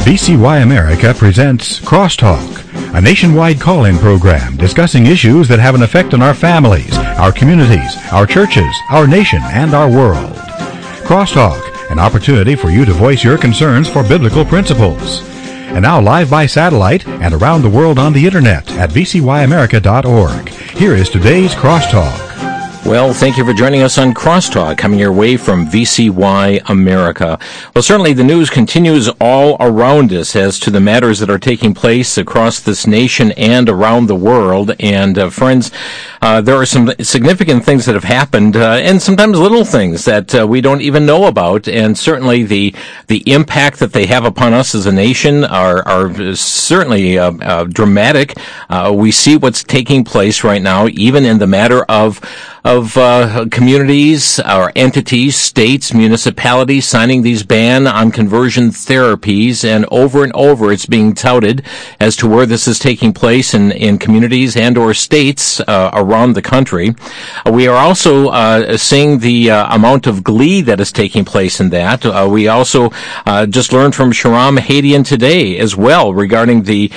VCY America presents Crosstalk, a nationwide call-in program discussing issues that have an effect on our families, our communities, our churches, our nation, and our world. Crosstalk, an opportunity for you to voice your concerns for biblical principles. And now live by satellite and around the world on the internet at vcyamerica.org. Here is today's Crosstalk. Well, thank you for joining us on Crosstalk, coming your way from VCY America. Well, certainly the news continues all around us as to the matters that are taking place across this nation and around the world. And friends, there are some significant things that have happened, and sometimes little things that we don't even know about. And certainly the impact that they have upon us as a nation are certainly dramatic. We see what's taking place right now, even in the matter of communities or entities, states, municipalities signing these ban on conversion therapies, and over it's being touted as to where this is taking place in communities and or states around the country. We are also seeing the amount of glee that is taking place in that. We also just learned from Shahram Hadian today as well regarding the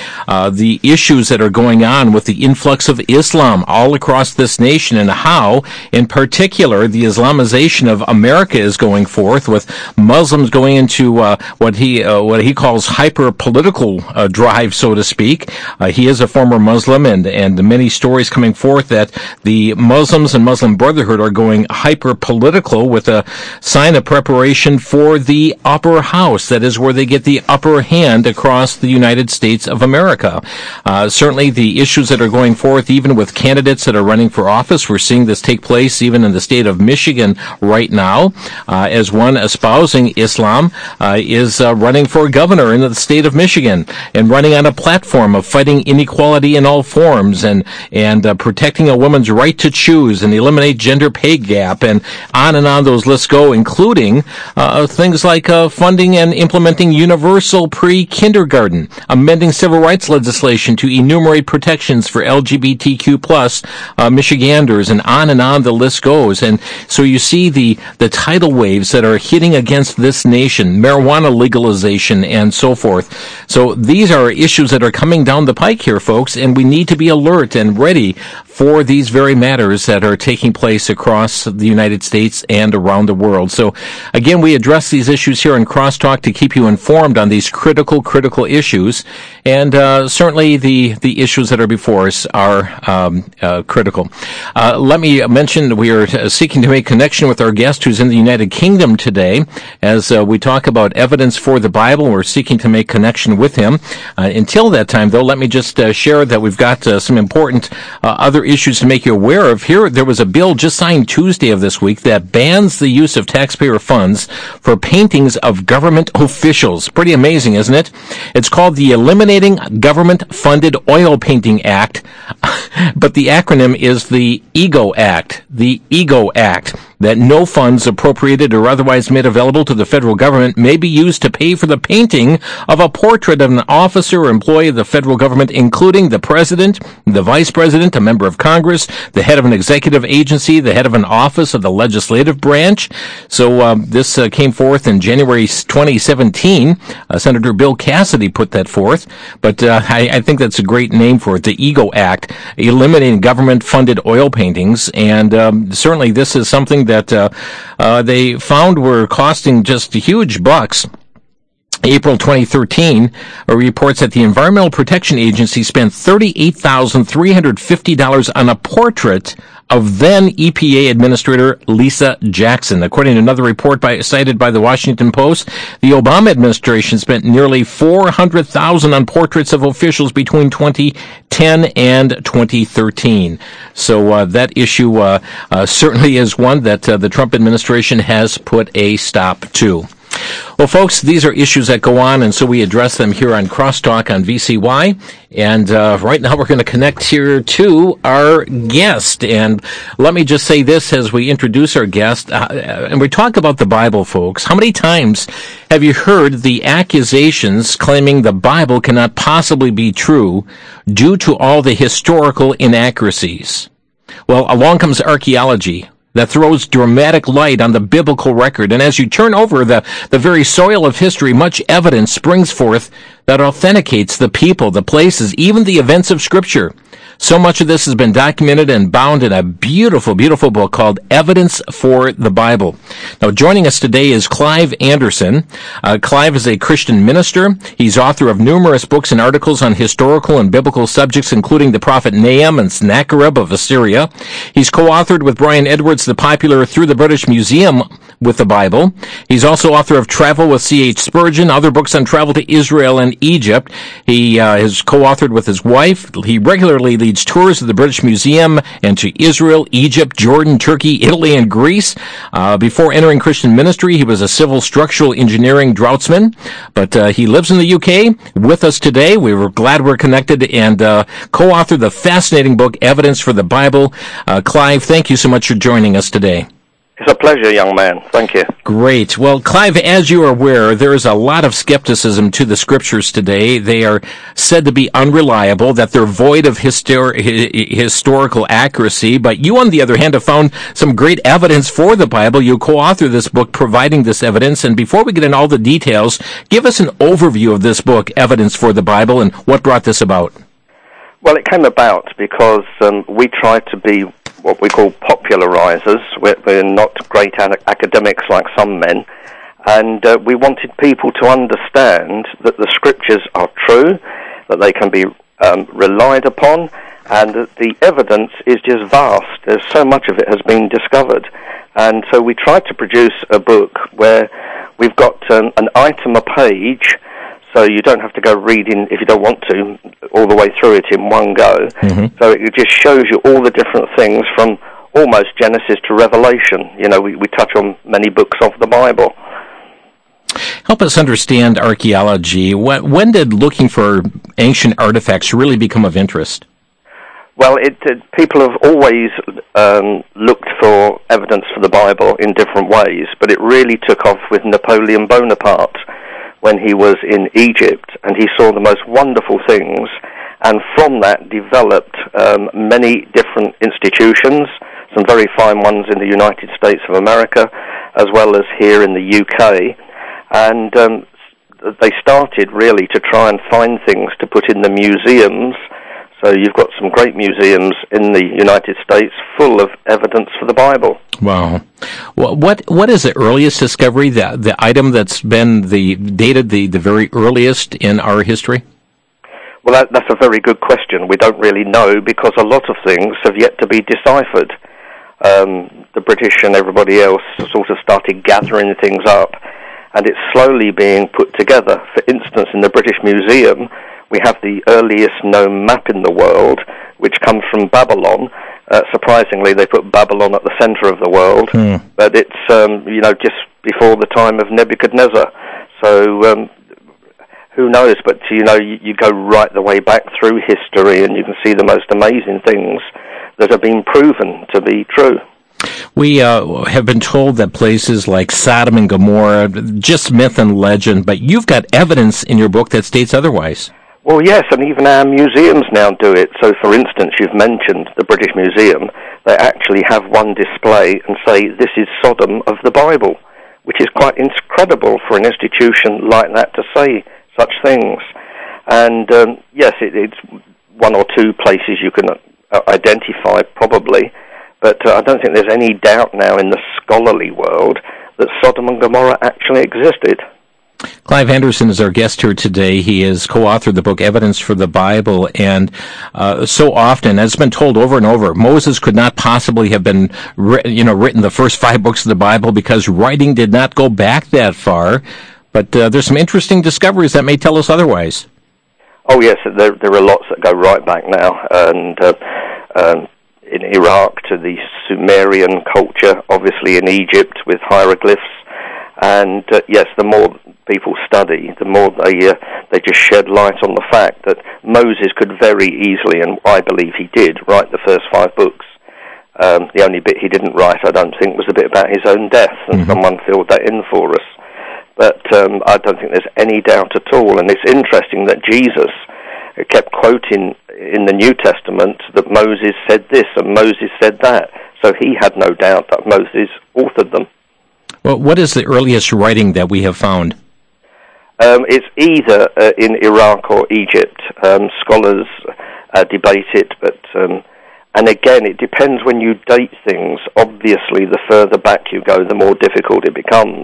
issues that are going on with the influx of Islam all across this nation, and how in particular the Islamization of America is going forth, with Muslims going into what he calls hyper-political drive, so to speak. He is a former Muslim, and many stories coming forth that the Muslims and Muslim Brotherhood are going hyper-political with a sign of preparation for the upper house. That is where they get the upper hand across the United States of America. Certainly the issues that are going forth, even with candidates that are running for office, we're seeing this take place even in the state of Michigan right now, as one espousing Islam is running for governor in the state of Michigan, and running on a platform of fighting inequality in all forms, and protecting a woman's right to choose, and eliminate gender pay gap, and on those lists go, including things like funding and implementing universal pre-kindergarten, amending civil rights legislation to enumerate protections for LGBTQ plus Michiganders, and on the list goes. And so you see the tidal waves that are hitting against this nation, marijuana legalization and so forth. So these are issues that are coming down the pike here, folks, and we need to be alert and ready for these very matters that are taking place across the United States and around the world. So again, we address these issues here in Crosstalk to keep you informed on these critical issues, and certainly the issues that are before us are critical. Let me mention we are seeking to make connection with our guest who's in the United Kingdom today. As we talk about evidence for the Bible, we're seeking to make connection with him. Until that time, though, let me just share that we've got some important other issues to make you aware of. Here, there was a bill just signed Tuesday of this week that bans the use of taxpayer funds for paintings of government officials. Pretty amazing, isn't it? It's called the Eliminating Government-Funded Oil Painting Act, but the acronym is the EGO Act. The EGO Act, that no funds appropriated or otherwise made available to the federal government may be used to pay for the painting of a portrait of an officer or employee of the federal government, including the president, the vice president, a member of Congress, the head of an executive agency, the head of an office of the legislative branch. So this came forth in January 2017. Senator Bill Cassidy put that forth, but I think that's a great name for it, the EGO Act, eliminating government-funded oil paintings. And certainly this is something that they found were costing just huge bucks. April 2013 reports that the Environmental Protection Agency spent $38,350 on a portrait of then EPA Administrator Lisa Jackson. According to another report cited by the Washington Post, the Obama administration spent nearly $400,000 on portraits of officials between 2010 and 2013. So that issue certainly is one that the Trump administration has put a stop to. Well, folks, these are issues that go on, and so we address them here on Crosstalk on VCY. And right now we're going to connect here to our guest. And let me just say this as we introduce our guest, and we talk about the Bible, folks. How many times have you heard the accusations claiming the Bible cannot possibly be true due to all the historical inaccuracies? Well, along comes archaeology. that throws dramatic light on the biblical record. And as you turn over the very soil of history, much evidence springs forth that authenticates the people, the places, even the events of Scripture. So much of this has been documented and bound in a beautiful, beautiful book called Evidence for the Bible. Now, joining us today is Clive Anderson. Clive is a Christian minister. He's author of numerous books and articles on historical and biblical subjects, including the prophet Nahum and Sennacherib of Assyria. He's co-authored with Brian Edwards the popular Through the British Museum with the Bible. He's also author of Travel with C.H. Spurgeon, other books on travel to Israel and Egypt. He has co-authored with his wife. He regularly leads tours of the British Museum and to Israel, Egypt, Jordan, Turkey, Italy, and Greece. Before entering Christian ministry, he was a civil structural engineering draftsman, but he lives in the UK with us today. We were glad we're connected, and co-authored the fascinating book, Evidence for the Bible. Clive, thank you so much for joining us today. It's a pleasure, young man. Thank you. Great. Well, Clive, as you are aware, there is a lot of skepticism to the Scriptures today. They are said to be unreliable, that they're void of historical accuracy. But you, on the other hand, have found some great evidence for the Bible. You co-authored this book providing this evidence. And before we get into all the details, give us an overview of this book, Evidence for the Bible, and what brought this about. Well, it came about because we tried to be what we call popularizers. We're not great academics like some men, and we wanted people to understand that the Scriptures are true, that they can be relied upon, and that the evidence is just vast. There's so much of it has been discovered. And so we tried to produce a book where we've got an item a page, so you don't have to go reading, if you don't want to, all the way through it in one go. Mm-hmm. So it just shows you all the different things from almost Genesis to Revelation. You know, we touch on many books of the Bible. Help us understand archaeology. When did looking for ancient artifacts really become of interest? Well, people have always looked for evidence for the Bible in different ways, but it really took off with Napoleon Bonaparte, when he was in Egypt, and he saw the most wonderful things, and from that developed many different institutions, some very fine ones in the United States of America, as well as here in the UK, and they started really to try and find things to put in the museums. So you've got some great museums in the United States full of evidence for the Bible. Wow. Well, what is the earliest discovery, the item that's been dated the very earliest in our history? Well, that's a very good question. We don't really know because a lot of things have yet to be deciphered. The British and everybody else sort of started gathering things up, and it's slowly being put together. For instance, in the British Museum, we have the earliest known map in the world, which comes from Babylon. Surprisingly, they put Babylon at the center of the world, but it's just before the time of Nebuchadnezzar. So who knows? But you go right the way back through history, and you can see the most amazing things that have been proven to be true. We have been told that places like Sodom and Gomorrah, just myth and legend, but you've got evidence in your book that states otherwise. Well, yes, and even our museums now do it. So, for instance, you've mentioned the British Museum. They actually have one display and say, this is Sodom of the Bible, which is quite incredible for an institution like that to say such things. And, yes, it's one or two places you can identify, probably, but I don't think there's any doubt now in the scholarly world that Sodom and Gomorrah actually existed. Clive Anderson is our guest here today. He has co-authored the book Evidence for the Bible, and so often, as has been told over and over, Moses could not possibly have been written the first 5 books of the Bible because writing did not go back that far. But there's some interesting discoveries that may tell us otherwise. Oh yes, there are lots that go right back now, and in Iraq to the Sumerian culture, obviously in Egypt with hieroglyphs, and yes, the more people study, the more they just shed light on the fact that Moses could very easily, and I believe he did, write the first 5 books. The only bit he didn't write, I don't think, was the bit about his own death, and someone filled that in for us. But I don't think there's any doubt at all, and it's interesting that Jesus kept quoting in the New Testament that Moses said this and Moses said that. So he had no doubt that Moses authored them. Well, what is the earliest writing that we have found? It's either in Iraq or Egypt. Scholars debate it, but and again, it depends when you date things. Obviously, the further back you go, the more difficult it becomes.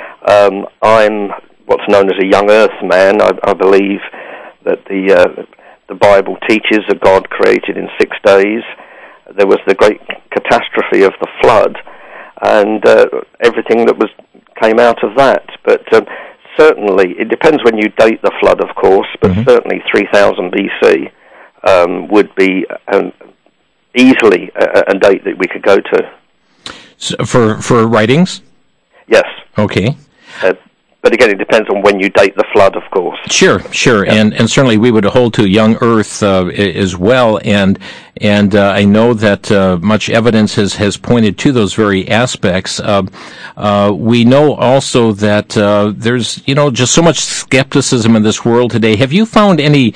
I'm what's known as a young earth man. I believe that the Bible teaches that God created in 6 days. There was the great catastrophe of the flood, and everything that came out of that. But certainly, it depends when you date the flood, of course, but certainly 3000 BC would be easily a date that we could go to. So for writings? Yes. Okay. But again, it depends on when you date the flood, of course. Sure. Yeah. And certainly we would hold to young Earth as well, and I know that much evidence has pointed to those very aspects. We know also that there's just so much skepticism in this world today. Have you found any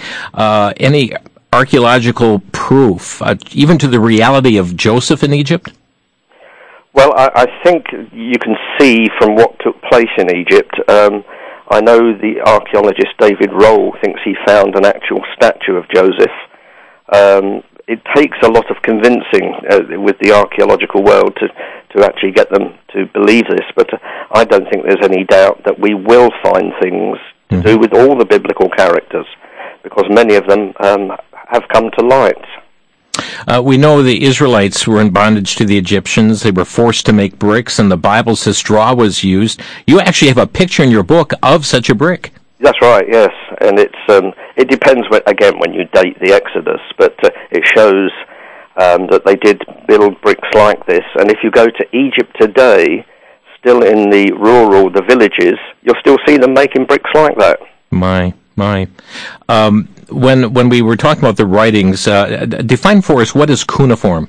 archaeological proof, even to the reality of Joseph in Egypt? Well, I think you can see from what took place in Egypt. I know the archaeologist David Roll thinks he found an actual statue of Joseph. It takes a lot of convincing with the archaeological world to actually get them to believe this, but I don't think there's any doubt that we will find things to do with all the biblical characters, because many of them have come to light. We know the Israelites were in bondage to the Egyptians. They were forced to make bricks, and the Bible says straw was used. You actually have a picture in your book of such a brick. That's right, yes. And it depends, when you date the Exodus, but it shows that they did build bricks like this. And if you go to Egypt today, still in the villages, you'll still see them making bricks like that. My. When we were talking about the writings, define for us, what is cuneiform?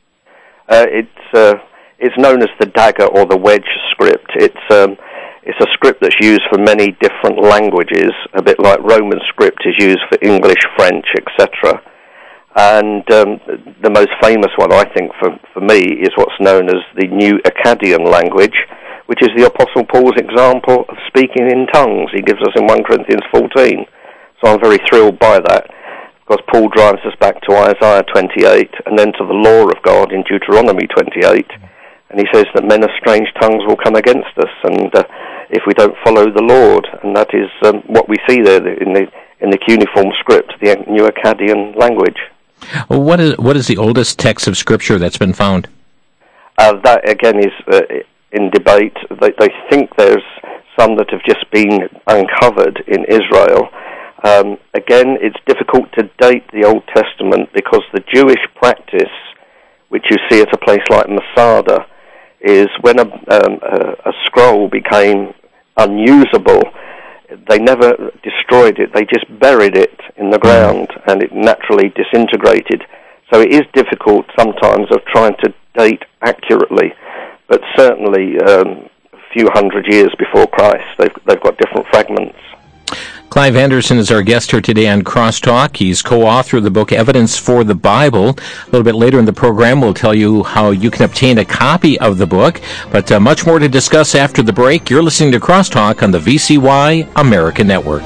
It's known as the dagger or the wedge script. It's a script that's used for many different languages, a bit like Roman script is used for English, French, etc. And the most famous one, I think, for me, is what's known as the New Akkadian language, which is the Apostle Paul's example of speaking in tongues. He gives us in 1 Corinthians 14. So I'm very thrilled by that, because Paul drives us back to Isaiah 28 and then to the law of God in Deuteronomy 28. And he says that men of strange tongues will come against us, and if we don't follow the Lord, and that is what we see there in the cuneiform script, the New Akkadian language. Well, what is the oldest text of Scripture that's been found? That again is in debate. They think there's some that have just been uncovered in Israel. Again, it's difficult to date the Old Testament because the Jewish practice, which you see at a place like Masada, is when a scroll became unusable, they never destroyed it, they just buried it in the ground and it naturally disintegrated. So it is difficult sometimes of trying to date accurately, but certainly a few hundred years before Christ, they've got different fragments. Clive Anderson is our guest here today on Crosstalk. He's co-author of the book Evidence for the Bible. A little bit later in the program, we'll tell you how you can obtain a copy of the book. But much more to discuss after the break. You're listening to Crosstalk on the VCY American Network.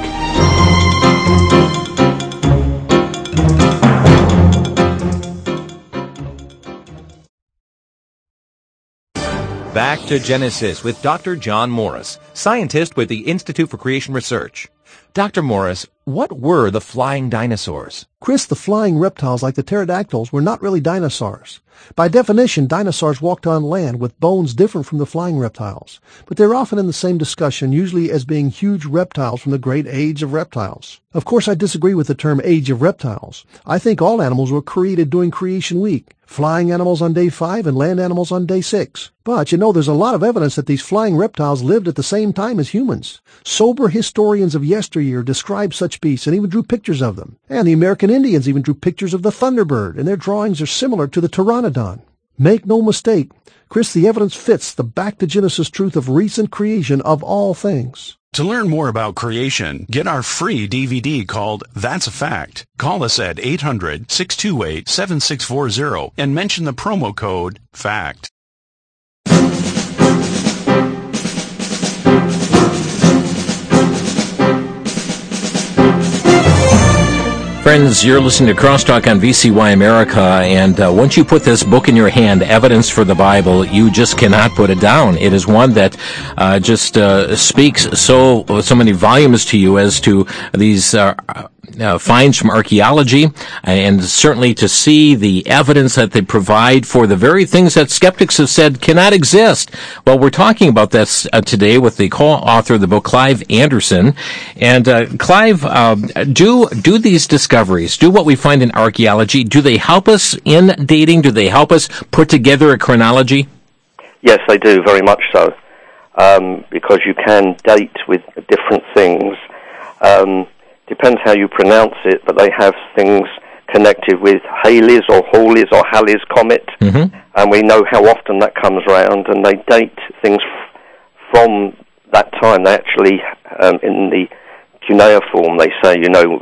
Back to Genesis with Dr. John Morris, scientist with the Institute for Creation Research. Dr. Morris, what were the flying dinosaurs? Chris, the flying reptiles like the pterodactyls were not really dinosaurs. By definition, dinosaurs walked on land with bones different from the flying reptiles, but they're often in the same discussion, usually as being huge reptiles from the great age of reptiles. Of course, I disagree with the term age of reptiles. I think all animals were created during Creation Week, flying animals on day 5 and land animals on day 6. But, there's a lot of evidence that these flying reptiles lived at the same time as humans. Sober historians of yesteryear described such beasts and even drew pictures of them. And the American Indians even drew pictures of the thunderbird, and their drawings are similar to the pteranodon. Make no mistake, Chris, the evidence fits the back to Genesis truth of recent creation of all things. To learn more about creation, get our free DVD called That's a Fact. Call us at 800-628-7640 and mention the promo code FACT. Friends, you're listening to Crosstalk on VCY America, and once you put this book in your hand, Evidence for the Bible, you just cannot put it down. It is one that just speaks so many volumes to you as to these finds from archaeology, and certainly to see the evidence that they provide for the very things that skeptics have said cannot exist. Well, we're talking about this today with the co-author of the book, Clive Anderson. And Clive, do these discoveries, do what we find in archaeology, do they help us in dating? Do they help us put together a chronology? Yes, they do, very much so, because you can date with different things. Depends how you pronounce it, but they have things connected with Halley's or Halley's or Halley's Comet, and we know how often that comes around, and they date things from that time. They actually, in the cuneiform, they say,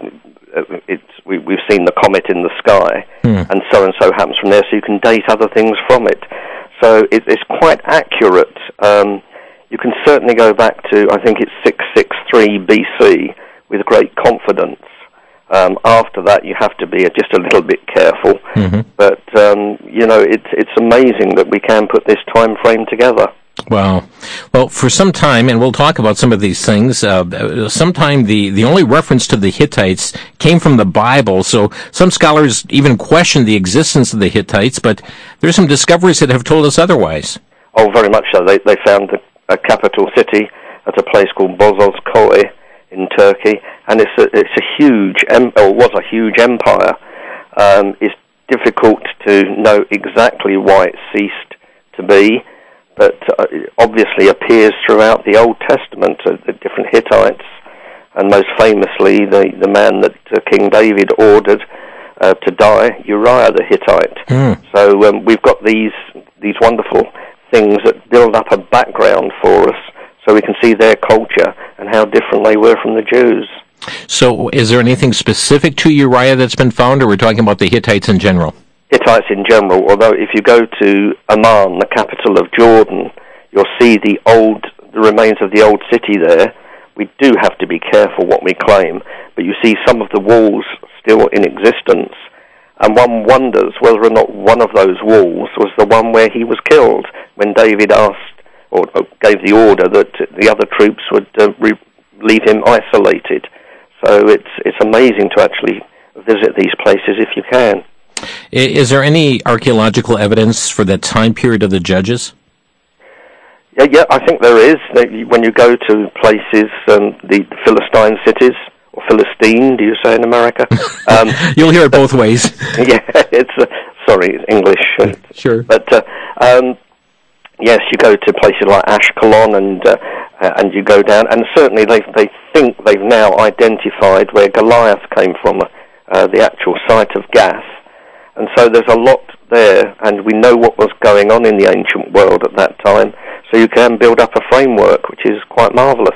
we've seen the comet in the sky, and so happens from there, so you can date other things from it. So it's quite accurate. You can certainly go back to, I think it's 663 BC, with great confidence. After that, you have to be just a little bit careful. But, it's amazing that we can put this time frame together. Wow. Well, for some time, and we'll talk about some of these things, sometime the only reference to the Hittites came from the Bible, so some scholars even question the existence of the Hittites, but there's some discoveries that have told us otherwise. Oh, very much so. They found a capital city at a place called Bozoz-Koy in Turkey, and it's a huge, was a huge empire. It's difficult to know exactly why it ceased to be, but obviously appears throughout the Old Testament, the different Hittites, and most famously the man that King David ordered to die, Uriah the Hittite. So we've got these wonderful things that build up a background for us, so we can see their culture and how different they were from the Jews. So is there anything specific to Uriah that's been found, or we're talking about the Hittites in general? Hittites in general, although if you go to Amman, the capital of Jordan, you'll see the remains of the old city there. We do have to be careful what we claim, but you see some of the walls still in existence, and one wonders whether or not one of those walls was the one where he was killed when David asked or gave the order that the other troops would leave him isolated. So it's amazing to actually visit these places if you can. Is there any archaeological evidence for that time period of the Judges? Yeah, I think there is. When you go to places, the Philistine cities, or Philistine, do you say in America? You'll hear it both ways. Yeah, it's English. Sure. But yes, you go to places like Ashkelon, and you go down, and certainly they think they've now identified where Goliath came from, the actual site of Gath, and so there's a lot there, and we know what was going on in the ancient world at that time, so you can build up a framework, which is quite marvelous.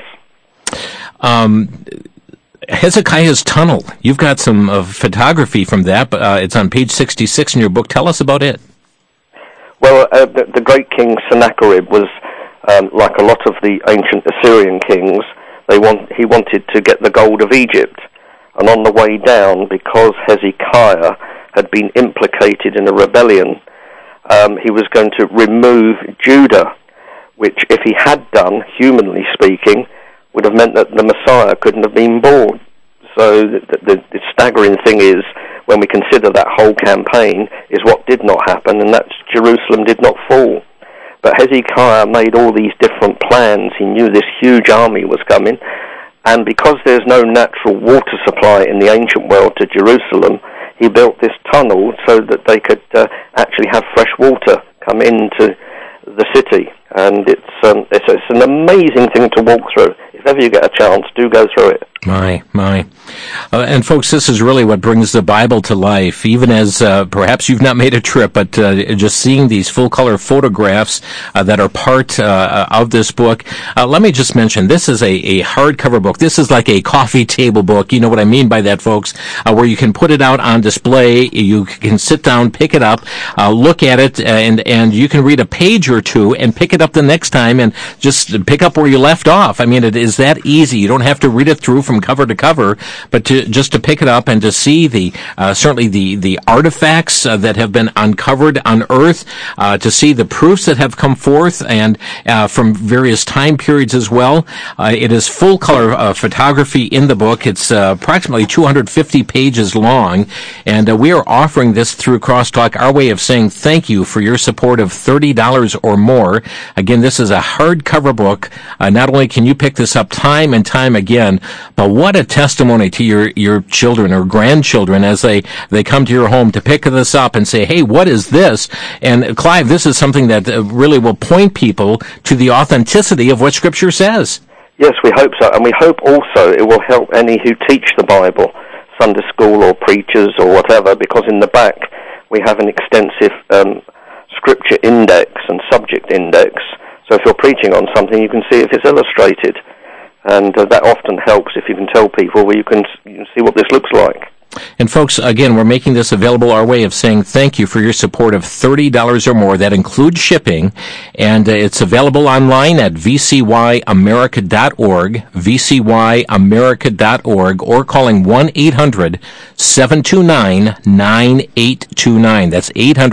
Hezekiah's Tunnel, you've got some photography from that, but it's on page 66 in your book. Tell us about it. Well, the great king Sennacherib was, like a lot of the ancient Assyrian kings, he wanted to get the gold of Egypt. And on the way down, because Hezekiah had been implicated in a rebellion, he was going to remove Judah, which, if he had done, humanly speaking, would have meant that the Messiah couldn't have been born. So the staggering thing is, when we consider that whole campaign, is what did not happen, and that's Jerusalem did not fall. But Hezekiah made all these different plans. He knew this huge army was coming, and because there's no natural water supply in the ancient world to Jerusalem, he built this tunnel so that they could actually have fresh water come into the city. And it's an amazing thing to walk through. If ever you get a chance, do go through it. My. And folks, this is really what brings the Bible to life, even as perhaps you've not made a trip, but just seeing these full-color photographs that are part of this book. Let me just mention, this is a hardcover book. This is like a coffee table book. You know what I mean by that, folks, where you can put it out on display. You can sit down, pick it up, look at it, and you can read a page or two and pick it up the next time and just pick up where you left off. I mean, it is that easy. You don't have to read it through from cover to cover, but just to pick it up and to see certainly the artifacts that have been uncovered, unearthed, to see the proofs that have come forth, and from various time periods as well. It is full color photography in the book. It's approximately 250 pages long, and we are offering this through Crosstalk, our way of saying thank you for your support of $30 or more. Again, this is a hardcover book. Not only can you pick this up time and time again, but what a testimony to your children or grandchildren as they come to your home to pick this up and say, hey, what is this? And Clive, this is something that really will point people to the authenticity of what Scripture says. Yes, we hope so. And we hope also it will help any who teach the Bible, Sunday school or preachers or whatever, because in the back we have an extensive scripture index and subject index. So if you're preaching on something, you can see if it's illustrated. And that often helps if you can tell people where you can see what this looks like. And folks, again, we're making this available, our way of saying thank you for your support of $30 or more. That includes shipping, and it's available online at vcyamerica.org, vcyamerica.org, or calling 1-800-729-9829. That's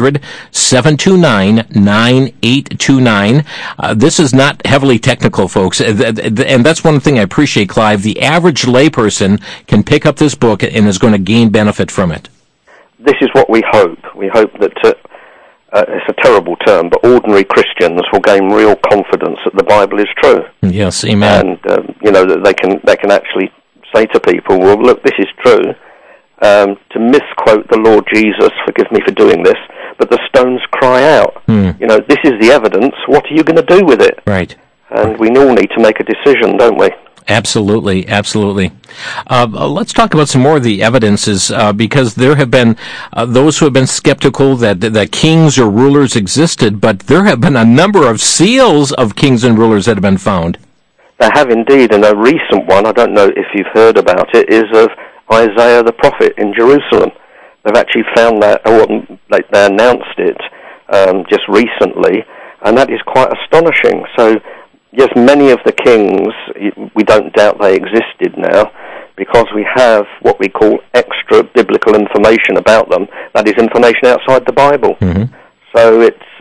800-729-9829. This is not heavily technical, folks, and that's one thing I appreciate, Clive. The average layperson can pick up this book and is going to gain benefit from it. This is what we hope. We hope that, it's a terrible term, but ordinary Christians will gain real confidence that the Bible is true. Yes, amen. And, that they can actually say to people, well, look, this is true. To misquote the Lord Jesus, forgive me for doing this, but the stones cry out. This is the evidence. What are you going to do with it? Right. And we all need to make a decision, don't we? Absolutely. Let's talk about some more of the evidences, because there have been those who have been skeptical that kings or rulers existed, but there have been a number of seals of kings and rulers that have been found. They have indeed, and a recent one, I don't know if you've heard about it, is of Isaiah the prophet in Jerusalem. They've actually found that, or they announced it just recently, and that is quite astonishing. So, yes, many of the kings, we don't doubt they existed now, because we have what we call extra biblical information about them. That is information outside the Bible. Mm-hmm. So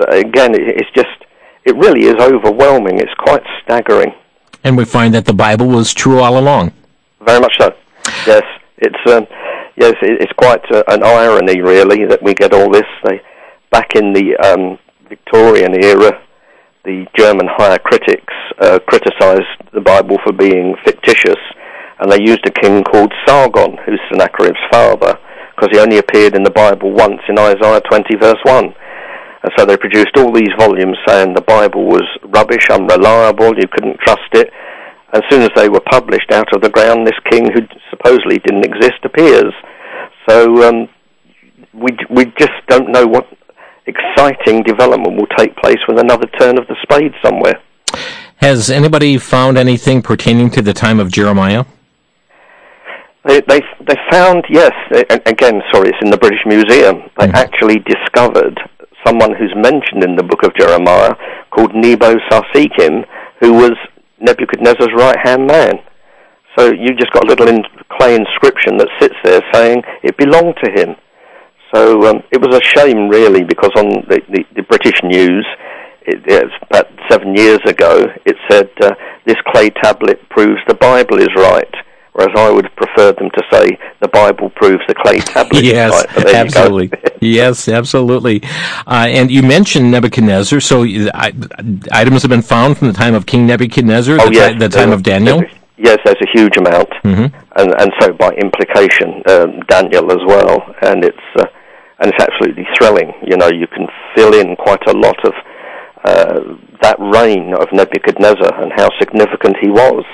it really is overwhelming. It's quite staggering. And we find that the Bible was true all along. Very much so. Yes, it's quite an irony, really, that we get all this. Back in the Victorian era, the German higher critics criticized the Bible for being fictitious, and they used a king called Sargon, who's Sennacherib's father, because he only appeared in the Bible once in Isaiah 20, verse 1. And so they produced all these volumes saying the Bible was rubbish, unreliable, you couldn't trust it. As soon as they were published out of the ground, this king who supposedly didn't exist appears. So we just don't know what exciting development will take place with another turn of the spade somewhere. Has anybody found anything pertaining to the time of Jeremiah? They found, yes, again, it's in the British Museum. They actually discovered someone who's mentioned in the book of Jeremiah called Nebo-Sarsekim, who was Nebuchadnezzar's right-hand man. So you just got a little clay inscription that sits there saying it belonged to him. So it was a shame, really, because on the British news, it's about 7 years ago, it said, this clay tablet proves the Bible is right, whereas I would have preferred them to say the Bible proves the clay tablet is right. Yes, absolutely. Yes, absolutely. And you mentioned Nebuchadnezzar, so items have been found from the time of King Nebuchadnezzar, the time of Daniel? Yes, there's a huge amount, and so by implication, Daniel as well, and it's absolutely thrilling. You can fill in quite a lot of that reign of Nebuchadnezzar and how significant he was.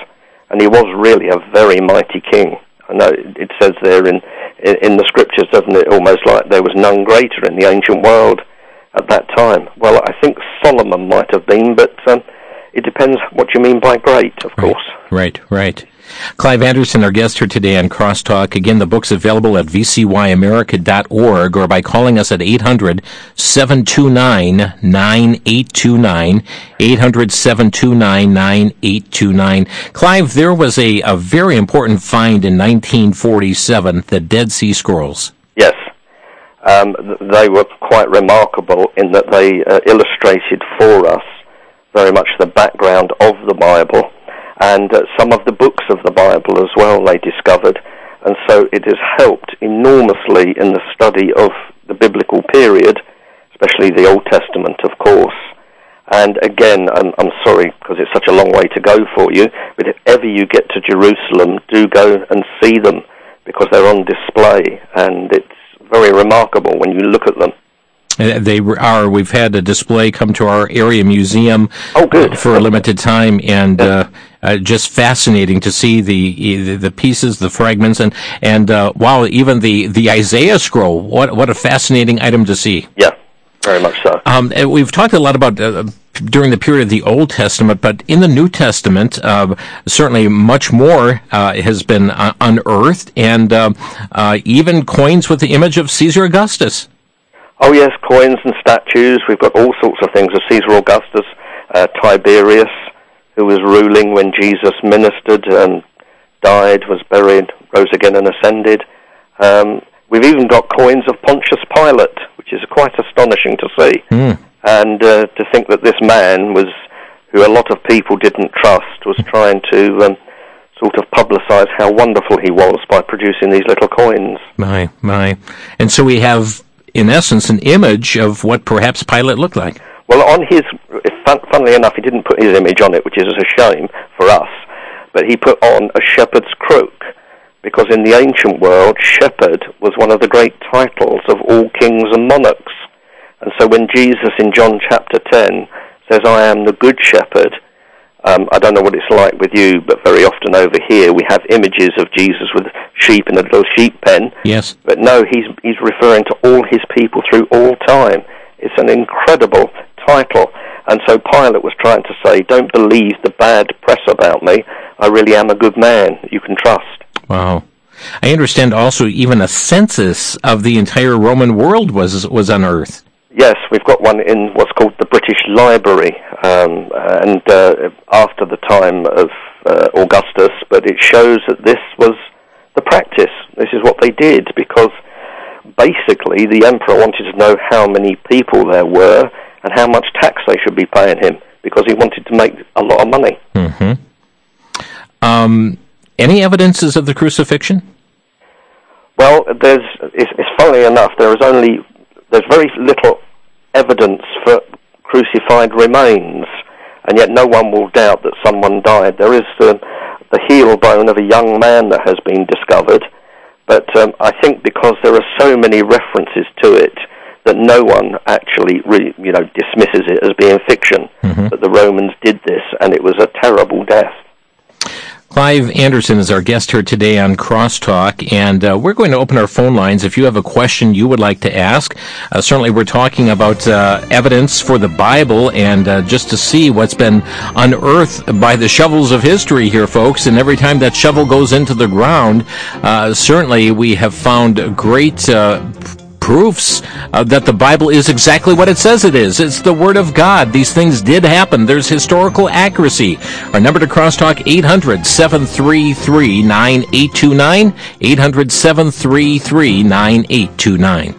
and he was really a very mighty king. I know it says there in the scriptures, doesn't it, almost like there was none greater in the ancient world at that time. Well, I think Solomon might have been, but it depends what you mean by great, of course. Right. Clive Anderson, our guest here today on Crosstalk. Again, the book's available at vcyamerica.org or by calling us at 800-729-9829, 800-729-9829. Clive, there was a very important find in 1947, the Dead Sea Scrolls. Yes. They were quite remarkable in that they illustrated for us very much the background of the Bible, and some of the books of the Bible as well they discovered, and so it has helped enormously in the study of the biblical period, especially the Old Testament, of course. And again, I'm sorry because it's such a long way to go for you, but if ever you get to Jerusalem, do go and see them, because they're on display, and it's very remarkable when you look at them. They are. We've had a display come to our area museum for a limited time, and just fascinating to see the pieces, the fragments, and wow, even the Isaiah scroll. What a fascinating item to see. Yeah, very much so. We've talked a lot about during the period of the Old Testament, but in the New Testament, certainly much more has been unearthed, and even coins with the image of Caesar Augustus. Oh yes, coins and statues. We've got all sorts of things of Caesar Augustus, Tiberius, who was ruling when Jesus ministered and died, was buried, rose again and ascended. We've even got coins of Pontius Pilate, which is quite astonishing to see. And to think that this man was, who a lot of people didn't trust, was trying to sort of publicize how wonderful he was by producing these little coins. My. And so we have, in essence, an image of what perhaps Pilate looked like. Well, on his, funnily enough, he didn't put his image on it, which is a shame for us, but he put on a shepherd's crook, because in the ancient world, shepherd was one of the great titles of all kings and monarchs. And so when Jesus in John chapter 10 says, I am the good shepherd, I don't know what it's like with you, but very often over here we have images of Jesus with sheep in a little sheep pen. Yes. But no, he's referring to all his people through all time. It's an incredible title. And so Pilate was trying to say, don't believe the bad press about me. I really am a good man you can trust. Wow. I understand also even a census of the entire Roman world was unearthed. Yes, we've got one in what's called the British Library, and after the time of Augustus, but it shows that this was the practice. This is what they did, because basically the emperor wanted to know how many people there were and how much tax they should be paying him, because he wanted to make a lot of money. Mm-hmm. Any evidences of the crucifixion? Well, it's funnily enough, there's very little evidence for crucified remains, and yet no one will doubt that someone died. There is the heel bone of a young man that has been discovered, but I think because there are so many references to it that no one actually dismisses it as being fiction, that the Romans did this, and it was a terrible death. Clive Anderson is our guest here today on Crosstalk, and we're going to open our phone lines. If you have a question you would like to ask, certainly we're talking about evidence for the Bible, and just to see what's been unearthed by the shovels of history here, folks. And every time that shovel goes into the ground, certainly we have found great proofs that the Bible is exactly what it says it is. It's the Word of God. These things did happen. There's historical accuracy. Our number to Crosstalk, 800-733-9829, 800-733-9829.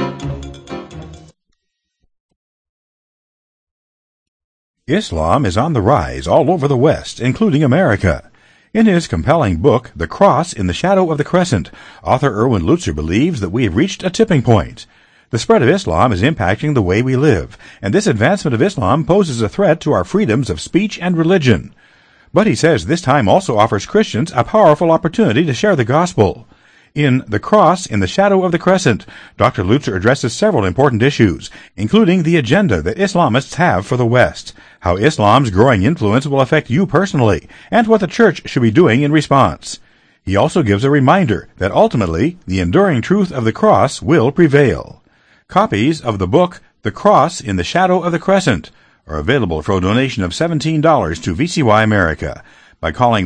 Islam is on the rise all over the West, including America. In his compelling book, The Cross in the Shadow of the Crescent, author Erwin Lutzer believes that we have reached a tipping point. The spread of Islam is impacting the way we live, and this advancement of Islam poses a threat to our freedoms of speech and religion. But he says this time also offers Christians a powerful opportunity to share the gospel. In The Cross in the Shadow of the Crescent, Dr. Lutzer addresses several important issues, including the agenda that Islamists have for the West, how Islam's growing influence will affect you personally, and what the Church should be doing in response. He also gives a reminder that ultimately the enduring truth of the cross will prevail. Copies of the book The Cross in the Shadow of the Crescent are available for a donation of $17 to VCY America by calling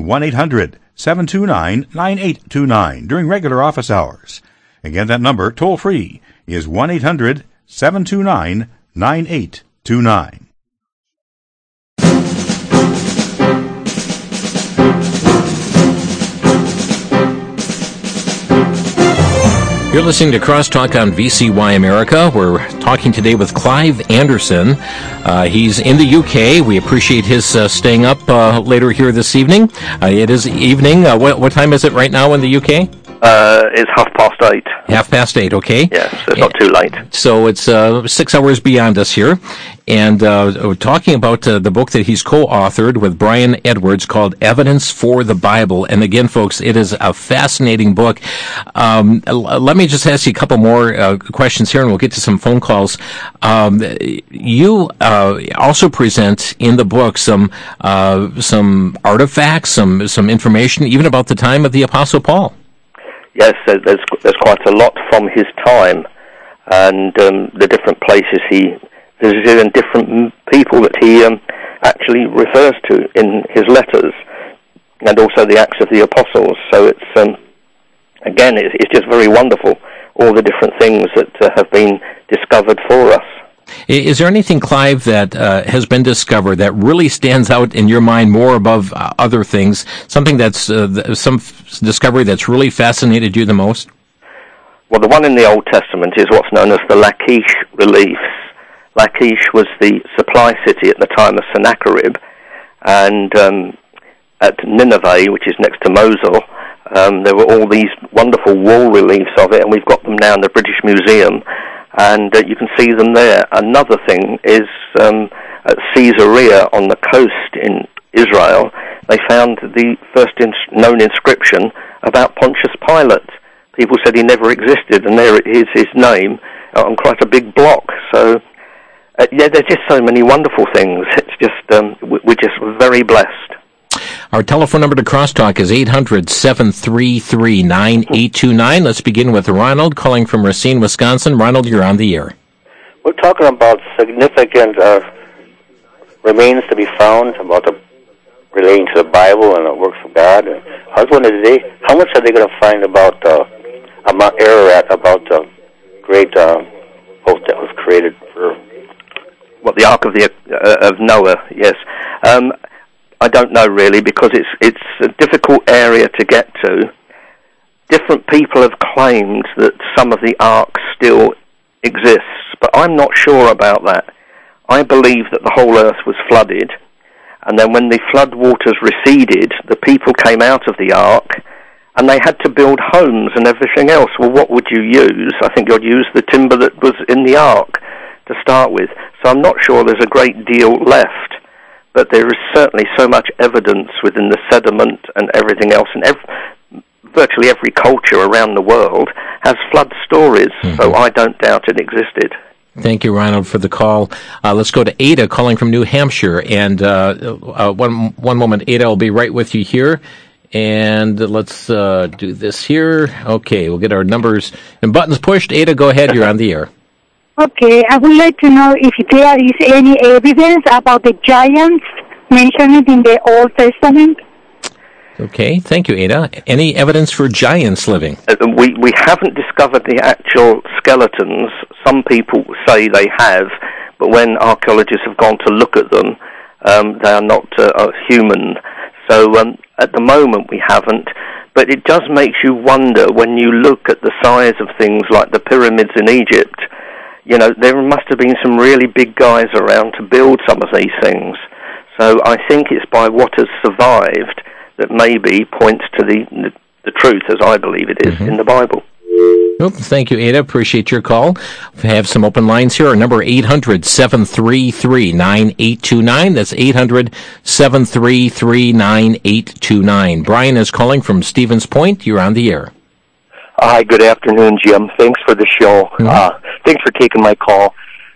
1-800-729-9829 during regular office hours. Again, that number, toll-free, is 1-800-729-9829. You're listening to Crosstalk on VCY America. We're talking today with Clive Anderson. He's in the UK. We appreciate his staying up later here this evening. It is evening. What time is it right now in the UK? It's 8:30. 8:30, okay. Yes, it's not too late. So it's 6 hours beyond us here. And we're talking about the book that he's co-authored with Brian Edwards called Evidence for the Bible. And again, folks, it is a fascinating book. Let me just ask you a couple more questions here, and we'll get to some phone calls. You also present in the book some artifacts, some information, even about the time of the Apostle Paul. Yes, there's quite a lot from his time, and the different places he visited and different people that he actually refers to in his letters, and also the Acts of the Apostles. So it's again, it's just very wonderful, all the different things that have been discovered for us. Is there anything, Clive, that has been discovered that really stands out in your mind more above other things? Something that's some discovery that's really fascinated you the most? Well, the one in the Old Testament is what's known as the Lachish reliefs. Lachish was the supply city at the time of Sennacherib, and at Nineveh, which is next to Mosul, there were all these wonderful wall reliefs of it, and we've got them now in the British Museum, and you can see them there. Another thing is at Caesarea on the coast in Israel, they found the first known inscription about Pontius Pilate. People said he never existed, and there is his name on quite a big block. So, yeah, there's just so many wonderful things. It's just, we're just very blessed. Our telephone number to Crosstalk is 800-733-9829. Let's begin with Ronald calling from Racine, Wisconsin. Ronald, you're on the air. We're talking about significant remains to be found relating to the Bible and the works of God. And I was wondering, how much are they going to find about Mount Ararat, about the great boat that was created for... What, the Ark of Noah, yes. I don't know really, because it's a difficult area to get to. Different people have claimed that some of the Ark still exists, but I'm not sure about that. I believe that the whole earth was flooded, and then when the flood waters receded, the people came out of the Ark, and they had to build homes and everything else. Well, what would you use? I think you'd use the timber that was in the Ark to start with. So I'm not sure there's a great deal left. But there is certainly so much evidence within the sediment and everything else, and virtually every culture around the world has flood stories, so I don't doubt it existed. Thank you, Ronald, for the call. Let's go to Ada calling from New Hampshire, and one moment, Ada, will be right with you here. And let's do this here. Okay, we'll get our numbers and buttons pushed. Ada, go ahead, you're on the air. Okay, I would like to know if there is any evidence about the giants mentioned in the Old Testament. Okay, thank you, Ada. Any evidence for giants living? We haven't discovered the actual skeletons. Some people say they have, but when archaeologists have gone to look at them, they are not human. So at the moment we haven't, but it does make you wonder when you look at the size of things like the pyramids in Egypt. You know, there must have been some really big guys around to build some of these things. So I think it's by what has survived that maybe points to the truth, as I believe it is, in the Bible. Well, thank you, Ada. Appreciate your call. We have some open lines here. Our number 800-733-9829. That's 800-733-9829. Brian is calling from Stevens Point. You're on the air. Hi, good afternoon, Jim. Thanks for the show. Thanks for taking my call.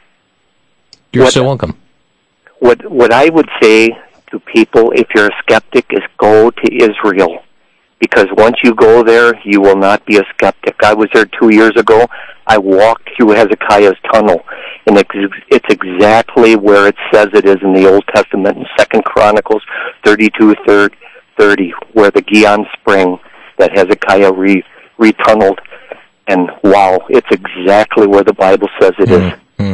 You're so welcome. What I would say to people, if you're a skeptic, is go to Israel. Because once you go there, you will not be a skeptic. I was there 2 years ago. I walked through Hezekiah's tunnel, and it's exactly where it says it is in the Old Testament, in 2 Chronicles 32:30, where the Gihon spring that Hezekiah retunneled. And wow, it's exactly where the Bible says it is.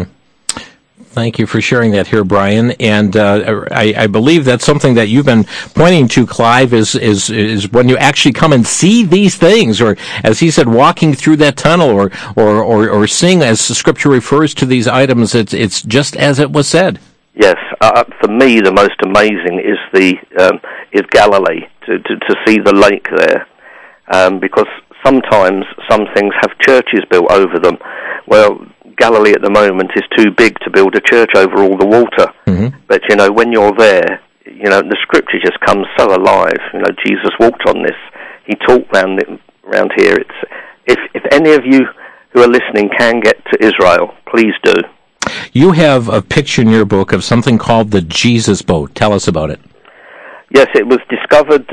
Thank you for sharing that here, Brian. And I believe that's something that you've been pointing to, Clive, is when you actually come and see these things, or as he said, walking through that tunnel, or seeing, as the Scripture refers to these items, it's just as it was said. Yes, for me, the most amazing is Galilee, to see the lake there, because sometimes some things have churches built over them. Well, Galilee at the moment is too big to build a church over all the water. But, when you're there, the Scripture just comes so alive. Jesus walked on this. He talked around here. If any of you who are listening can get to Israel, please do. You have a picture in your book of something called the Jesus Boat. Tell us about it. Yes, it was discovered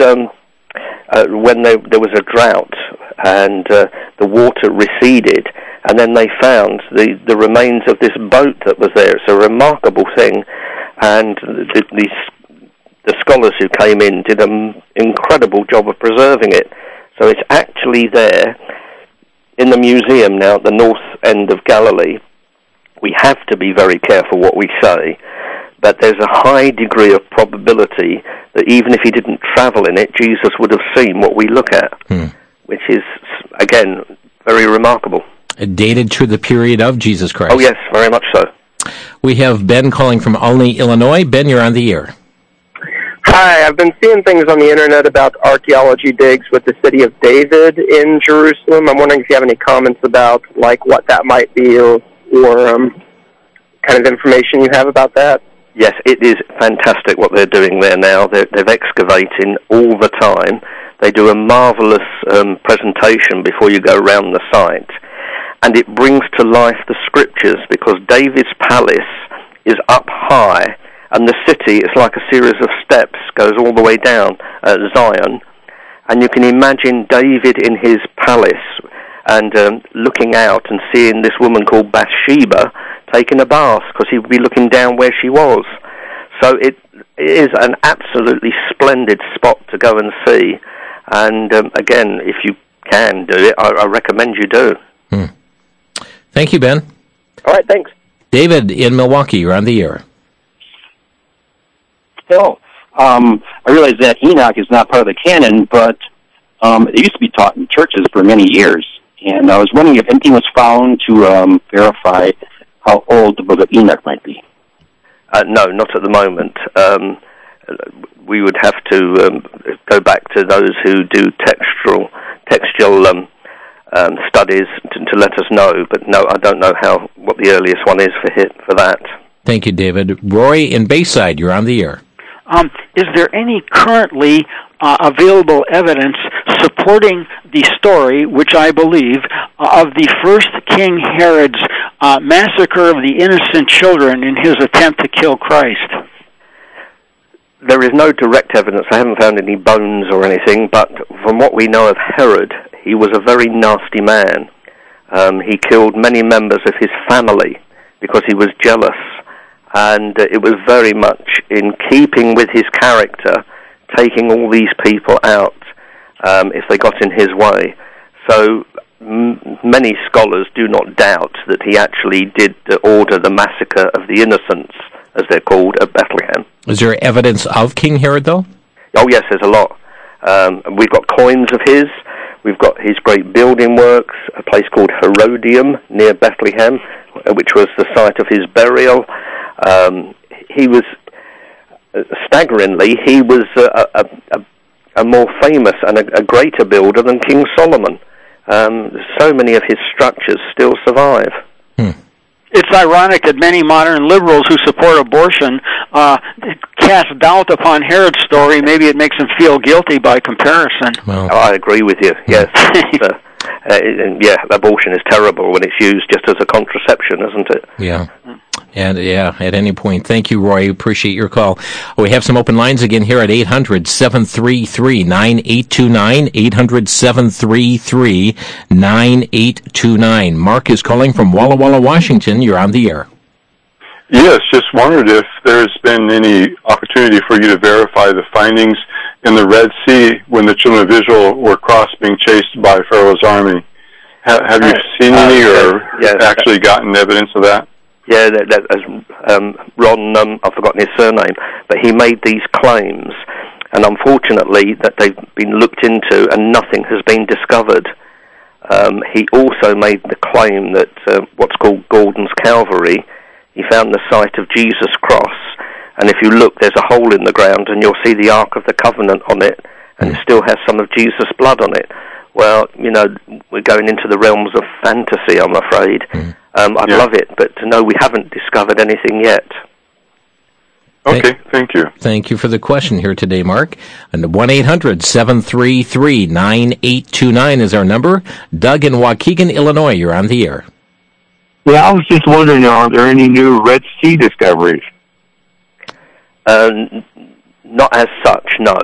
when there was a drought and the water receded, and then they found the remains of this boat that was there. It's a remarkable thing, and the scholars who came in did an incredible job of preserving it. So it's actually there in the museum now at the north end of Galilee. We have to be very careful what we say, but there's a high degree of probability that even if he didn't travel in it, Jesus would have seen what we look at, which is, again, very remarkable. Dated to the period of Jesus Christ. Oh, yes, very much so. We have Ben calling from Olney, Illinois. Ben, you're on the air. Hi, I've been seeing things on the internet about archaeology digs with the city of David in Jerusalem. I'm wondering if you have any comments about, what that might be or kind of information you have about that. Yes, it is fantastic what they're doing there now. They're excavating all the time. They do a marvelous presentation before you go around the site. And it brings to life the Scriptures, because David's palace is up high, and the city is like a series of steps, goes all the way down Zion. And you can imagine David in his palace and looking out and seeing this woman called Bathsheba taking a bath, because he would be looking down where she was. So it is an absolutely splendid spot to go and see. And again, if you can do it, I recommend you do. Thank you, Ben. All right, thanks. David in Milwaukee, you're on the air. Hello. I realize that Enoch is not part of the canon, but it used to be taught in churches for many years. And I was wondering if anything was found to verify how old the book of Enoch might be. No, not at the moment. We would have to go back to those who do textual studies to let us know. But no, I don't know what the earliest one is for that. Thank you, David. Roy in Bayside, you're on the air. Is there any currently available evidence supporting the story, which I believe, of the first King Herod's massacre of the innocent children in his attempt to kill Christ? There is no direct evidence. I haven't found any bones or anything, but from what we know of Herod, he was a very nasty man. He killed many members of his family because he was jealous, and it was very much in keeping with his character, taking all these people out if they got in his way. So many scholars do not doubt that he actually did order the massacre of the innocents, as they're called, at Bethlehem. Is there evidence of King Herod, though? Oh, yes, there's a lot. We've got coins of his. We've got his great building works, a place called Herodium near Bethlehem, which was the site of his burial. He was, staggeringly, he was a more famous and a greater builder than King Solomon. So many of his structures still survive. It's ironic that many modern liberals who support abortion cast doubt upon Herod's story. Maybe it makes them feel guilty by comparison. Well, I agree with you, yes. abortion is terrible when it's used just as a contraception, isn't it? Yeah. And at any point. Thank you, Roy. Appreciate your call. We have some open lines again here at 800-733-9829, 800-733-9829. Mark is calling from Walla Walla, Washington. You're on the air. Yes, just wondered if there's been any opportunity for you to verify the findings in the Red Sea when the children of Israel were crossed being chased by Pharaoh's army. Have you seen any or actually gotten evidence of that? Yeah, Ron, I've forgotten his surname, but he made these claims, and unfortunately that they've been looked into and nothing has been discovered. He also made the claim that what's called Gordon's Calvary, he found the site of Jesus' cross, and if you look, there's a hole in the ground, and you'll see the Ark of the Covenant on it, and it still has some of Jesus' blood on it. Well, we're going into the realms of fantasy, I'm afraid. I'd love it, but to know we haven't discovered anything yet. Okay, thank you. Thank you for the question here today, Mark. And 1-800-733-9829 is our number. Doug in Waukegan, Illinois, you're on the air. Yeah, I was just wondering, are there any new Red Sea discoveries? Not as such, no.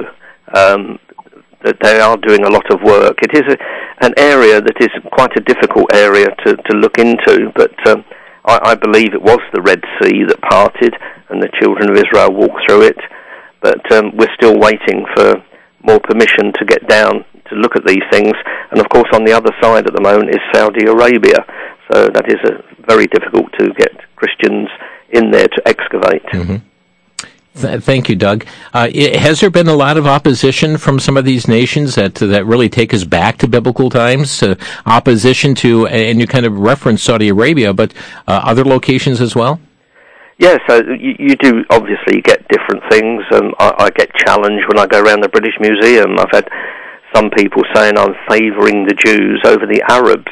That they are doing a lot of work. It is an area that is quite a difficult area to look into, but I believe it was the Red Sea that parted and the children of Israel walked through it, but we're still waiting for more permission to get down to look at these things, and of course on the other side at the moment is Saudi Arabia, so that is very difficult to get Christians in there to excavate. Mm-hmm. Thank you, Doug. Has there been a lot of opposition from some of these nations that really take us back to biblical times? Opposition to, and you kind of referenced Saudi Arabia, but other locations as well? Yes, you do obviously get different things. I get challenged when I go around the British Museum. I've had some people saying I'm favouring the Jews over the Arabs.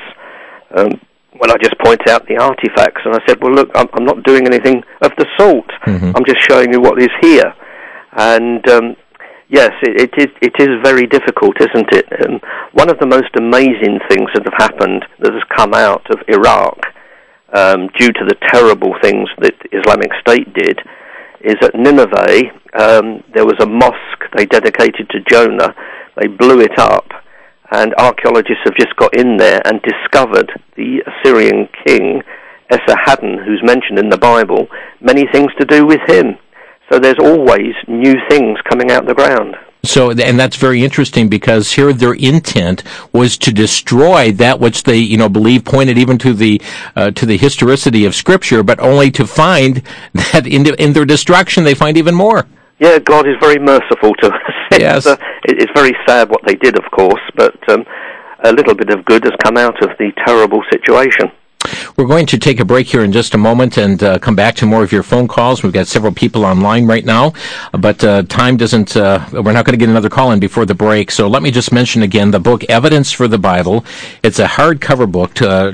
When I just point out the artifacts, and I said, well, look, I'm not doing anything of the sort. Mm-hmm. I'm just showing you what is here. And yes, it is very difficult, isn't it? One of the most amazing things that have happened that has come out of Iraq, due to the terrible things that Islamic State did, is at Nineveh, there was a mosque they dedicated to Jonah. They blew it up. And archaeologists have just got in there and discovered the Assyrian king, Esarhaddon, who's mentioned in the Bible, many things to do with him. So there's always new things coming out the ground. So, and that's very interesting because here their intent was to destroy that which they, believe pointed even to the historicity of Scripture, but only to find that in their destruction they find even more. Yeah, God is very merciful to us. Yes. It's very sad what they did, of course, but a little bit of good has come out of the terrible situation. We're going to take a break here in just a moment and come back to more of your phone calls. We've got several people online right now, but time doesn't, we're not going to get another call in before the break. So let me just mention again the book, Evidence for the Bible. It's a hardcover book,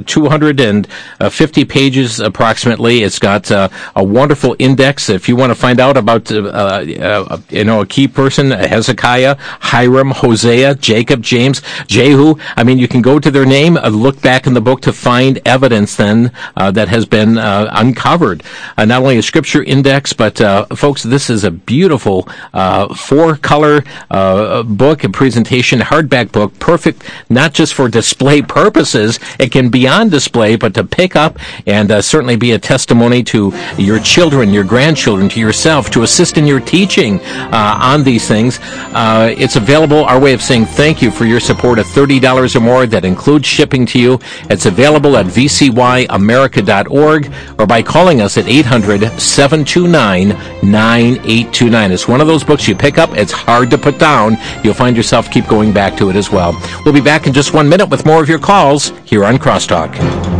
250 pages approximately. It's got a wonderful index. If you want to find out about, a key person, Hezekiah, Hiram, Hosea, Jacob, James, Jehu, you can go to their name, look back in the book to find evidence then that has been uncovered. Not only a scripture index, but folks, this is a beautiful 4-color book and presentation, hardback book, perfect not just for display purposes. It can be on display, but to pick up and certainly be a testimony to your children, your grandchildren, to yourself, to assist in your teaching on these things. It's available, our way of saying thank you for your support of $30 or more. That includes shipping to you. It's available at vcyamerica.org or by calling us at 800-729-9829. It's one of those books you pick up. It's hard to put down. You'll find yourself keep going back to it as well. We'll be back in just 1 minute with more of your calls here on Crosstalk.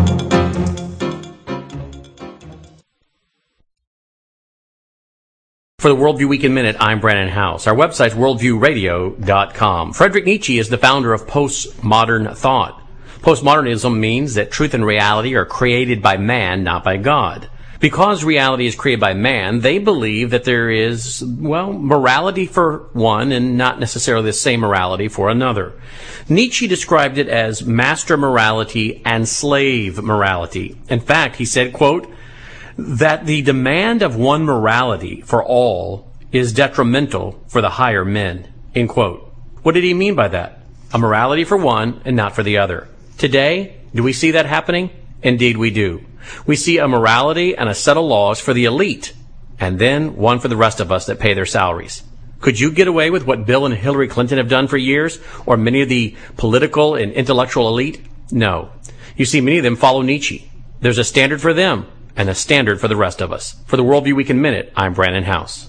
For the Worldview Weekend Minute, I'm Brandon House. Our website's worldviewradio.com. Friedrich Nietzsche is the founder of postmodern thought. Postmodernism means that truth and reality are created by man, not by God. Because reality is created by man, they believe that there is, morality for one and not necessarily the same morality for another. Nietzsche described it as master morality and slave morality. In fact, he said, quote, that the demand of one morality for all is detrimental for the higher men, end quote. What did he mean by that? A morality for one and not for the other. Today, do we see that happening? Indeed we do. We see a morality and a set of laws for the elite, and then one for the rest of us that pay their salaries. Could you get away with what Bill and Hillary Clinton have done for years, or many of the political and intellectual elite? No. You see, many of them follow Nietzsche. There's a standard for them, and a standard for the rest of us. For the Worldview Week in Minute, I'm Brandon House.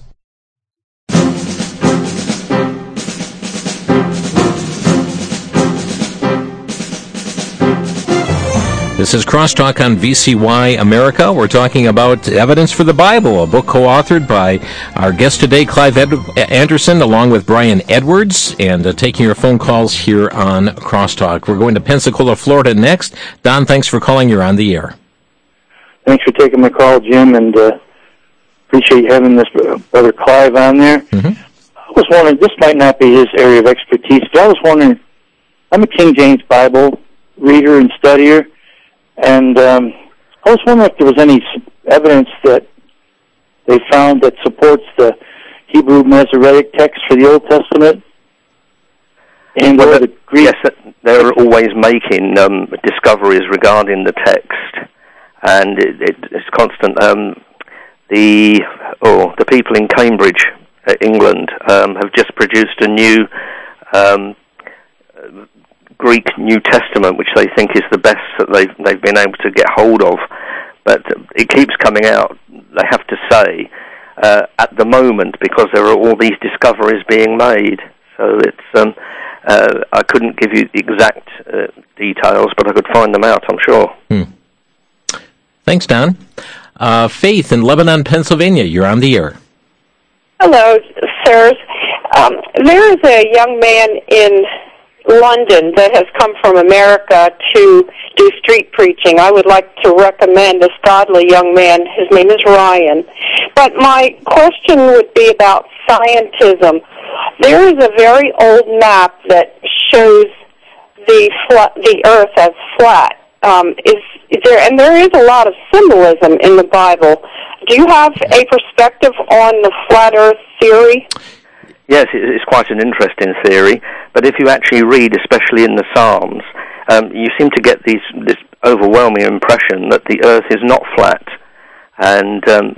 This is Crosstalk on VCY America. We're talking about Evidence for the Bible, a book co-authored by our guest today, Clive Anderson, along with Brian Edwards, and taking your phone calls here on Crosstalk. We're going to Pensacola, Florida next. Don, thanks for calling. You're on the air. Thanks for taking my call, Jim, and appreciate having this brother Clive on there. Mm-hmm. I was wondering, this might not be his area of expertise, but I was wondering, I'm a King James Bible reader and studier, and I was wondering if there was any evidence that they found that supports the Hebrew Masoretic text for the Old Testament. And the Greek. Yes, they're always making discoveries regarding the text, and it's constant. The people in Cambridge, England, have just produced a new Greek New Testament, which they think is the best that they've been able to get hold of. But it keeps coming out, they have to say, at the moment, because there are all these discoveries being made. So it's I couldn't give you exact details, but I could find them out, I'm sure. Thanks, Don. Faith in Lebanon, Pennsylvania, you're on the air. Hello, sirs. There is a young man in London that has come from America to do street preaching. I would like to recommend this godly young man. His name is Ryan. But my question would be about scientism. There is a very old map that shows the Earth as flat. There is a lot of symbolism in the Bible. Do you have a perspective on the flat Earth theory? Yes, it's quite an interesting theory, but if you actually read, especially in the Psalms, you seem to get this overwhelming impression that the Earth is not flat, and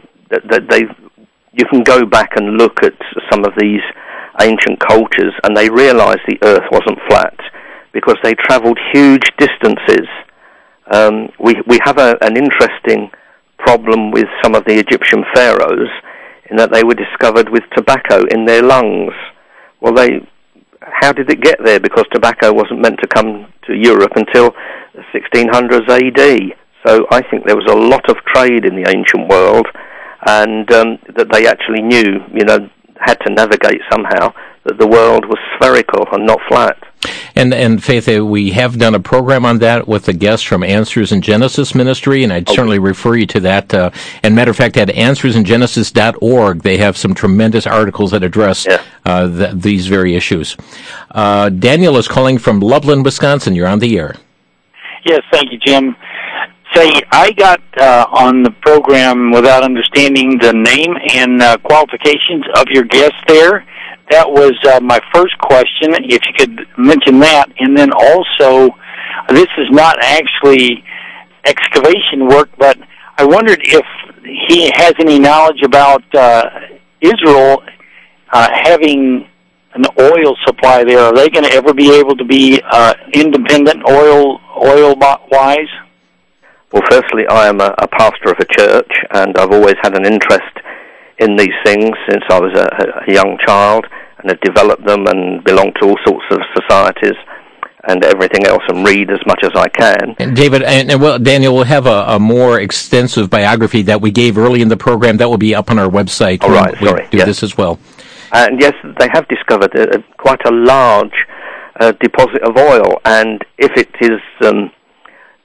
you can go back and look at some of these ancient cultures, and they realized the Earth wasn't flat because they traveled huge distances. We have an interesting problem with some of the Egyptian pharaohs, in that they were discovered with tobacco in their lungs. Well, how did it get there? Because tobacco wasn't meant to come to Europe until the 1600s AD. So I think there was a lot of trade in the ancient world, and that they actually knew, had to navigate somehow, that the world was spherical and not flat. And Faith, we have done a program on that with a guest from Answers in Genesis Ministry, and I'd certainly refer you to that. And matter of fact, at answersingenesis.org, they have some tremendous articles that address these very issues. Daniel is calling from Loveland, Wisconsin. You're on the air. Yes, thank you, Jim. Say, I got on the program without understanding the name and qualifications of your guest there. That was my first question, if you could mention that. And then also, this is not actually excavation work, but I wondered if he has any knowledge about Israel having an oil supply there. Are they going to ever be able to be independent oil-wise? Well, firstly, I am a pastor of a church, and I've always had an interest in these things since I was a young child, and have developed them and belong to all sorts of societies and everything else, and read as much as I can. And David, Daniel, we'll have a more extensive biography that we gave early in the program. That will be up on our website. All right, we do this as well. And yes, they have discovered quite a large deposit of oil, and if it is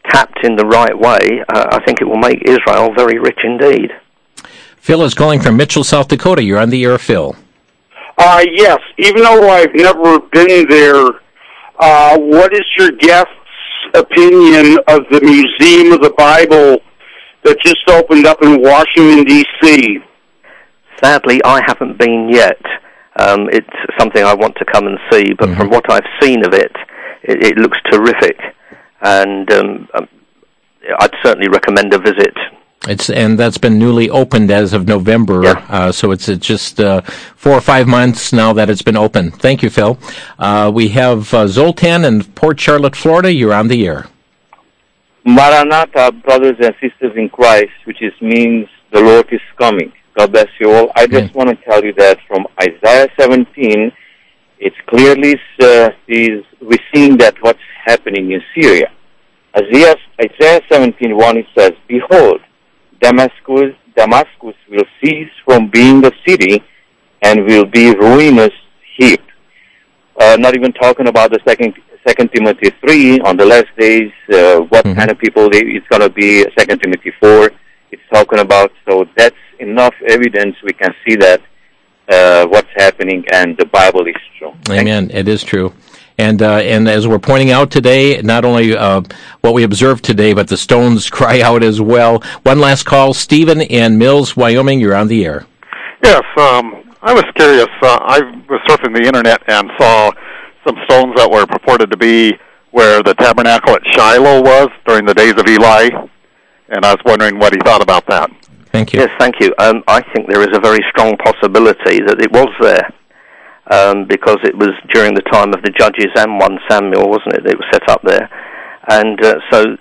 tapped in the right way, I think it will make Israel very rich indeed. Phil is calling from Mitchell, South Dakota. You're on the air, Phil. Yes, even though I've never been there, what is your guest's opinion of the Museum of the Bible that just opened up in Washington, D.C.? Sadly, I haven't been yet. It's something I want to come and see, but from what I've seen of it, it looks terrific, and I'd certainly recommend a visit. And that's been newly opened as of November, so it's just 4 or 5 months now that it's been open. Thank you, Phil. We have Zoltan in Port Charlotte, Florida. You're on the air. Maranatha, brothers and sisters in Christ, which means the Lord is coming. God bless you all. I just want to tell you that from Isaiah 17, it's clearly we're seeing that what's happening in Syria. Isaiah 17:1, it says, "Behold, Damascus will cease from being a city and will be ruinous heap." Not even talking about the Second Timothy 3 on the last days. What kind of people it's going to be? 2 Timothy 4. It's talking about. So that's enough evidence. We can see that what's happening, and the Bible is true. Amen. It is true. And as we're pointing out today, not only what we observed today, but the stones cry out as well. One last call. Stephen in Mills, Wyoming, you're on the air. Yes, I was curious. I was surfing the internet and saw some stones that were purported to be where the tabernacle at Shiloh was during the days of Eli, and I was wondering what he thought about that. Thank you. Yes, thank you. I think there is a very strong possibility that it was there. Because it was during the time of the Judges and 1 Samuel, wasn't it? It was set up there. And so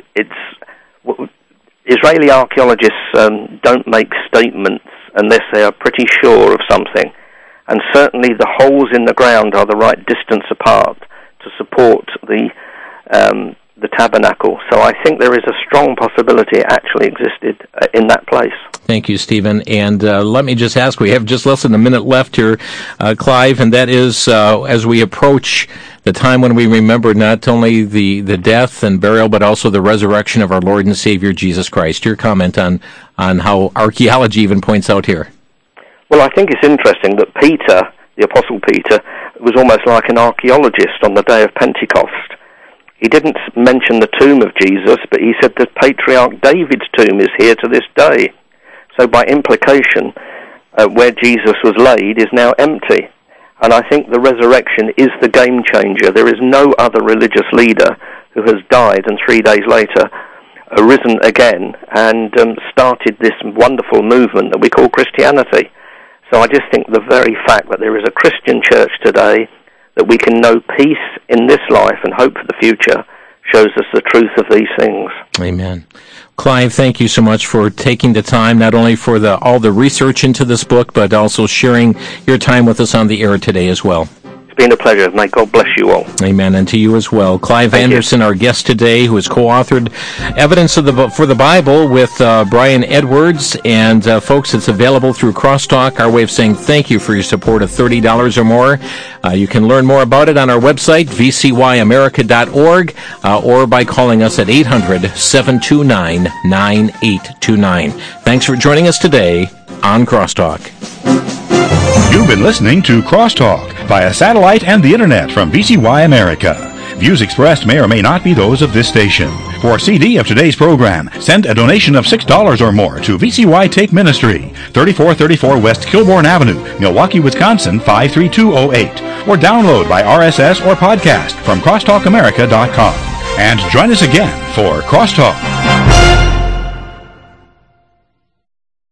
Israeli archaeologists don't make statements unless they are pretty sure of something. And certainly the holes in the ground are the right distance apart to support the tabernacle. So I think there is a strong possibility it actually existed in that place. Thank you, Stephen. And let me just ask, we have just less than a minute left here, Clive, and that is as we approach the time when we remember not only the death and burial, but also the resurrection of our Lord and Savior, Jesus Christ. Your comment on how archaeology even points out here. Well, I think it's interesting that Peter, the Apostle Peter, was almost like an archaeologist on the day of Pentecost. He didn't mention the tomb of Jesus, but he said that Patriarch David's tomb is here to this day. So by implication, where Jesus was laid is now empty. And I think the resurrection is the game changer. There is no other religious leader who has died and 3 days later arisen again and started this wonderful movement that we call Christianity. So I just think the very fact that there is a Christian church today, that we can know peace in this life and hope for the future, shows us the truth of these things. Amen. Clive, thank you so much for taking the time, not only for all the research into this book, but also sharing your time with us on the air today as well. It's been a pleasure. May God bless you all. Amen, and to you as well. Clive Anderson, our guest today, who has co-authored Evidence for the Bible with Brian Edwards. And folks, it's available through Crosstalk, our way of saying thank you for your support of $30 or more. You can learn more about it on our website, vcyamerica.org, or by calling us at 800-729-9829. Thanks for joining us today on Crosstalk. You've been listening to Crosstalk via satellite and the internet from VCY America. Views expressed may or may not be those of this station. For a CD of today's program, send a donation of $6 or more to VCY Take Ministry, 3434 West Kilbourne Avenue, Milwaukee, Wisconsin, 53208. Or download by RSS or podcast from crosstalkamerica.com. And join us again for Crosstalk.